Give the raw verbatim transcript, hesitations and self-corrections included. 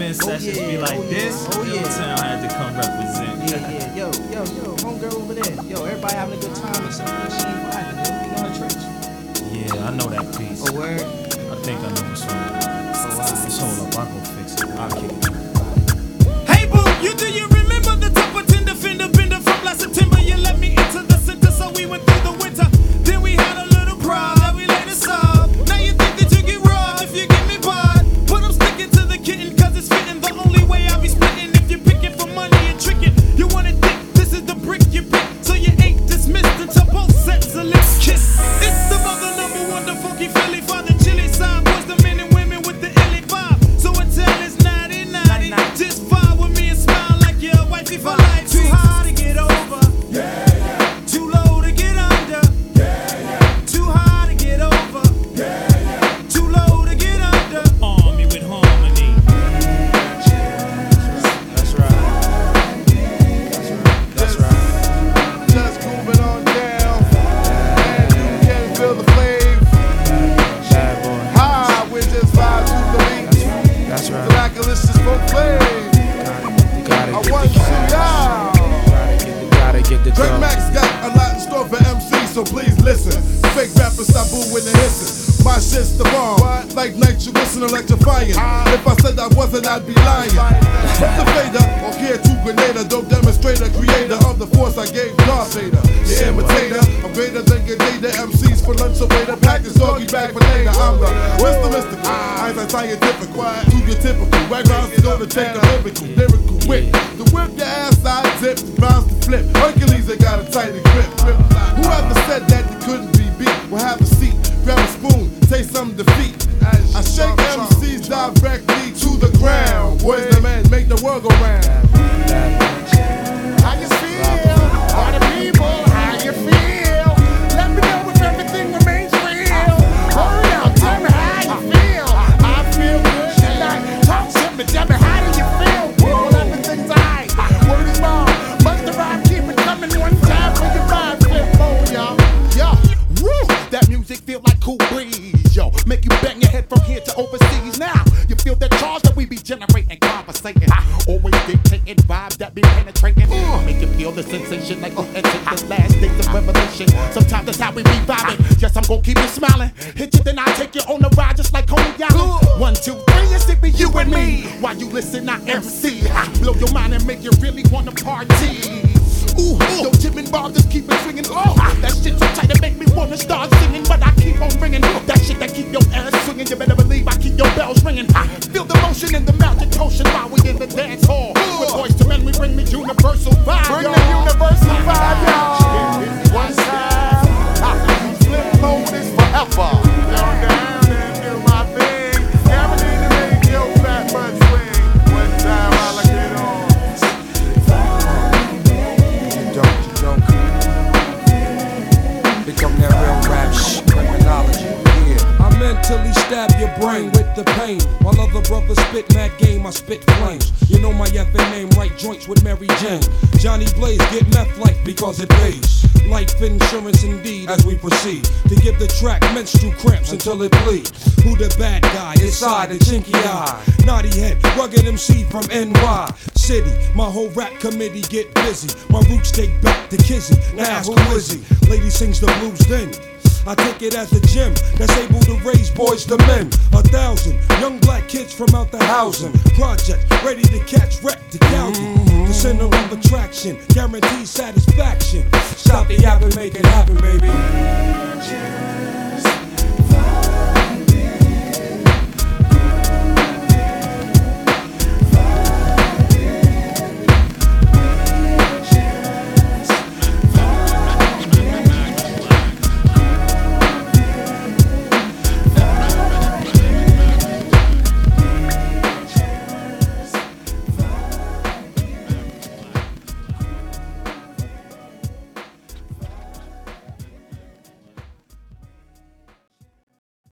when sessions oh, yeah, be like oh, this, yeah, oh, yeah. Milltown had to come represent. Yeah, yeah, yo, yo, yo, homegirl over there. Yo, everybody having a good time and something. She ain't vibing, yo. You know her tricks? Yeah, I know that piece. Oh, word? I think I know what's wrong. Oh, wow. Just hold up, I'll go fix it. I'll kick it. Hey boo, you do you remember the top of Tinder fender bender from last September? You let me into the center, so we went through the winter. Then we had a little problem that we later solved. Now you think that you get robbed if you get me bought. But I'm sticking to the kitten cause it's fitting. The only way I'll be splitting if you're picking for money and tricking. You wanna dick, this is the brick you pick. So you ain't dismissed until both sets of lips kiss. It's the mother number one, the funky Philly father chili side. Boys, the men and women with the illy vibe. So until it's ninety ninety, just vibe with me and smile like you're a wifey for life. Too high to get over, yeah, yeah. Too low to get under, yeah, yeah. Too high to get over, yeah, yeah. Too low to get under. Army with harmony. That's right. That's right. Just moving on down, and you can feel the flame. Bad boy. High, we just vibe to the beat. That's right. The Miraculous is for flame. You gotta I get want the you, y'all. Gotta get the, gotta get the Drake dough. Max got a lot in store for M C, so please listen. Fake rappers stop booing and hissing. My shit's the bomb, like nitroglycerin electrifying. If I said I wasn't, I'd be lying. The fader, or care to Grenada, dope demonstrator, creator of the force I gave Darth Vader. The imitator, I'm greater than your data. M Cs for lunch away to pack this doggy bag for later. I'm the Mister Mystical, Einstein scientific, to your typical. Backgrounds is gonna take a lyrical, lyrical whip. The whip your ass I dip, bounce the flip. Hercules, they got a tighter grip. Whoever said that they couldn't be beat, will have a seat, grab a spoon, taste some defeat. I shake M Cs directly to the ground. Boys, the man, make the world go round. How you feel? All the people, how you feel? Let me know if everything remains real. Hurry up, tell me how you feel. I feel good tonight. Talk to me, tell me how do you feel? Well, everything's alright. Word is bond. Must the rhyme keep it coming one time for your vibe flip on, y'all. Yo, woo! That music feel like cool breeze, yo. Make you bang your head from here to overseas. Now you feel that charge that we be generating, conversating. Always dictating vibes that be penetrating. Make you feel the sensation like we entered the last days of revelation. Sometimes that's how we be vibing. Yes, I'm gonna keep you smiling. Hit you, then I take you on the ride just like Coney Island. One, two, three, it's it be you and me. While you listen, I M C. Blow your mind and make you really wanna party. Ooh, yo, Jim and Bob just keep it swinging. Oh, that shit so tight it make me wanna start singing, but I keep on ringing. That shit that keep your ass swinging. You better believe I keep your bells ringing. Feel the motion in the magic ocean while we in the dance hall. With voice to men, we bring the universal vibe. Bring the universal vibe, y'all. One time, flip mode is forever. Down, down, and do my thing. Never need to make your fat butt swing. One time, I'll get on. Become that real rap shit, criminology, yeah. I mentally stab your brain with the pain. While other brothers spit mad game, I spit flames. You know my effing name, right joints with Mary Jane. Johnny Blaze, get meth life because it pays. Life insurance indeed as we proceed to give the track menstrual cramps until it bleeds. Who the bad guy? Inside the chinky eye. Naughty head, rugged M C from N Y City. My whole rap committee get busy. My roots take back to Kizzy. Now who is he? Lady sings the blues then. I take it as the gym that's able to raise boys to men. A thousand young black kids from out the housing project, ready to catch wreck to Calgary. The center of attraction, guaranteed satisfaction. Stop the yapping, make it happen, baby.